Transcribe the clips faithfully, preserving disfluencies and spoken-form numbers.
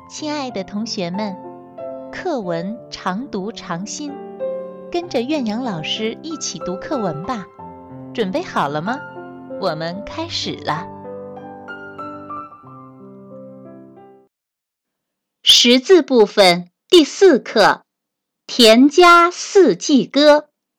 亲爱的同学们，课文常读常新，跟着苑阳老师一起读课文吧。准备好了吗？我们开始了。识字部分第四课《田家四季歌》。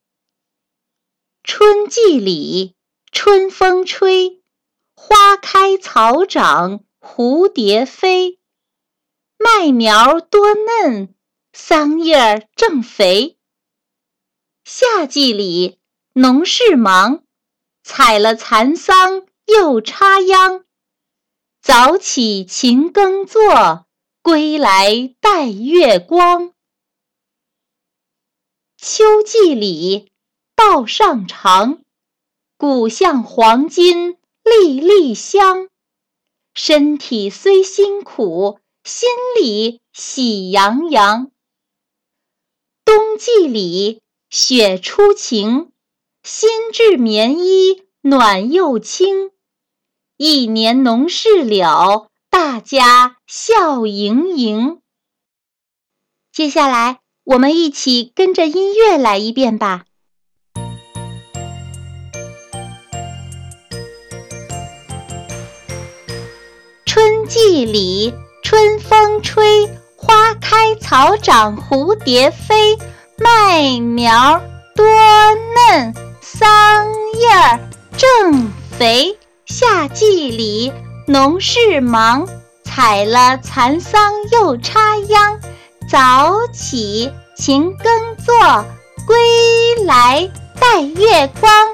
春季里，春风吹，花开草长，蝴蝶飞。麦苗多嫩，桑叶正肥。夏季里，农事忙，采了蚕桑又插秧。早起勤耕作，归来带月光。秋季里，道上长，谷像黄金粒粒香。身体虽辛苦，心里喜洋洋。冬季里，雪初晴，新制棉衣暖又轻。一年农事了，大家笑盈盈。接下来，我们一起跟着音乐来一遍吧。春季里，春风吹，花开草长，蝴蝶飞。麦苗多嫩，桑叶正肥。夏季里，农事忙，采了蚕桑又插秧。早起勤耕作，归来带月光。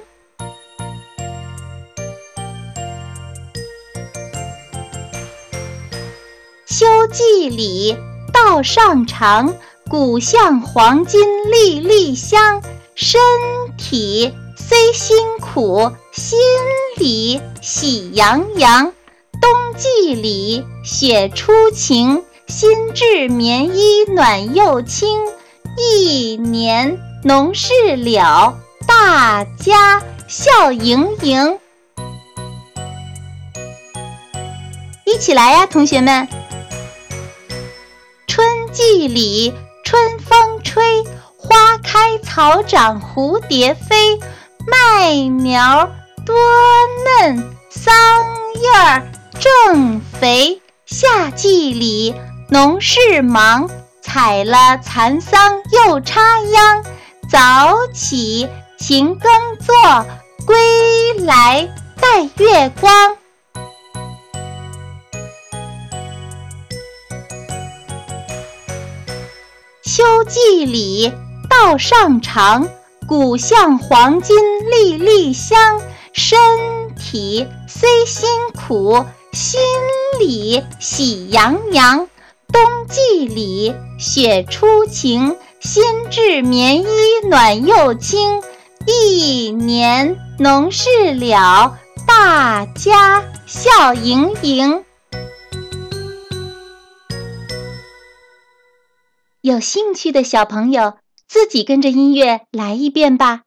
秋季里，道上长，谷像黄金粒粒香。身体虽辛苦，心里喜洋洋。冬季里，雪初晴，新制棉衣暖又轻。一年农事了，大家笑盈盈。一起来呀，同学们！春季里，春风吹，花开草长，蝴蝶飞。麦苗多嫩，桑叶正肥。夏季里，农事忙，采了蚕桑又插秧。早起勤耕作，归来带月光。秋季里，道上长，谷像黄金粒粒香。身体虽辛苦，心里喜洋洋。冬季里，雪初晴，新制棉衣暖又轻。一年农事了，大家笑盈盈。有兴趣的小朋友，自己跟着音乐来一遍吧。